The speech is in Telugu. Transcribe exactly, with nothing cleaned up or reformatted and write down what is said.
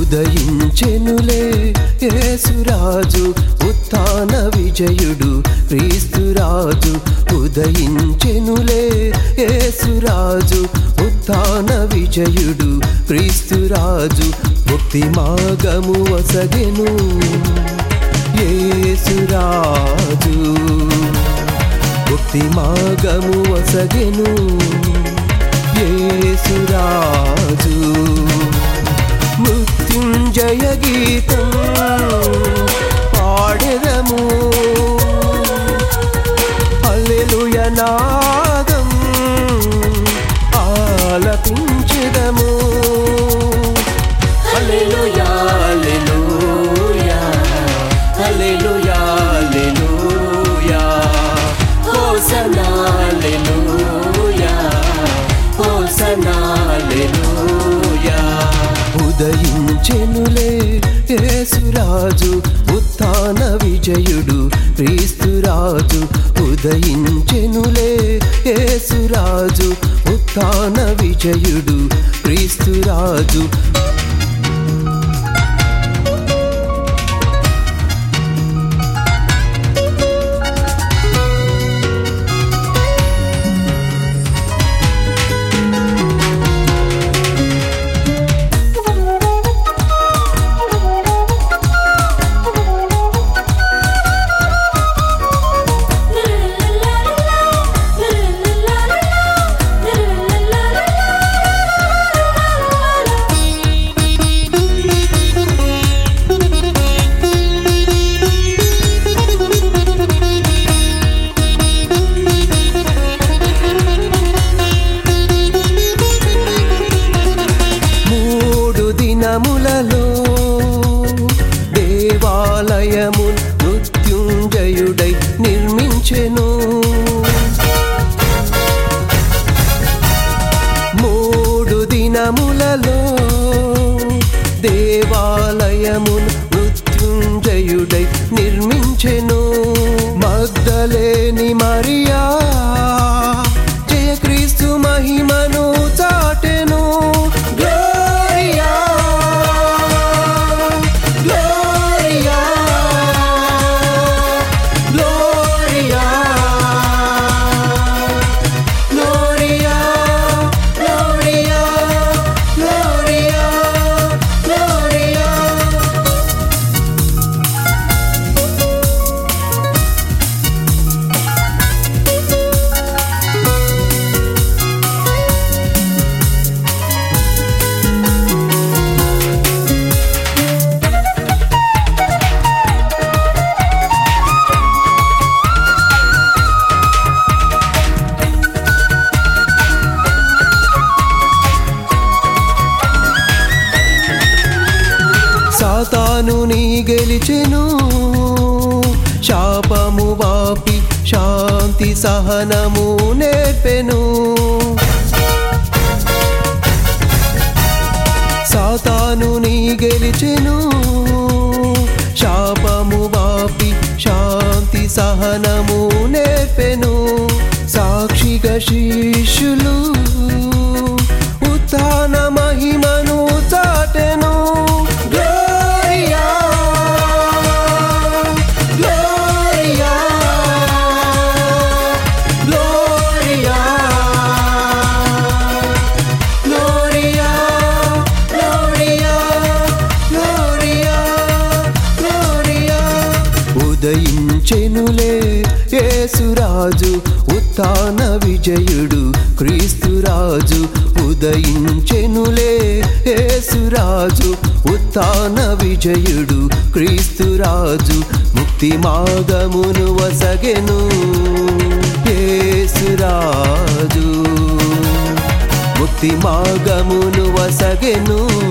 ఉదయించెనులే యేసురాజు ఉత్థాన విజయుడు క్రీస్తురాజు. ఉదయించెనులే యేసురాజు ఉత్థాన విజయుడు క్రీస్తురాజు. ముక్తి మార్గము వసగెను యేసురాజు, ముక్తి మార్గము వసగెను యేసురాజు. మృత్యుంజయ గీతం పాడెదము, హల్లెలూయా నాదం ఆలపించెదము. హల్లెలూయా హల్లెలూయా హల్లెలూయా హల్లెలూయా, హోసన్నా హల్లెలూయా హోసన్నా హల్లెలూయా. ఉదయించెనులే యేసురాజు ఉత్థాన విజయుడు క్రీస్తురాజు. ఉదయించెనులే యేసురాజు ఉత్థాన విజయుడు క్రీస్తురాజు. దినములలో దేవాలయము మృత్యుంజయుడై నిర్మించెను. మూడు దినములలో దేవాలయము మృత్యుంజయుడై నిర్మించెను. మగ్దలేని మరియా జయ క్రీస్తు మహిమను చాటెను. సాతానుని గెలిచెను, శాపము వాపి శాంతి సహనము నేర్పెను. సాతానుని గెలిచెను, శాపము వాపి శాంతి సహనము నేర్పెను. సాక్షిగా శిష్యులు ఉత్థాన మహిమను చాటెను. ఉదయించెనులే యేసురాజు ఉత్థాన విజయుడు క్రీస్తురాజు. ఉదయించెనులే యేసురాజు ఉత్థాన విజయుడు క్రీస్తురాజు. ముక్తి మార్గమును వసగెను యేసురాజు, ముక్తి మార్గమును వసగెను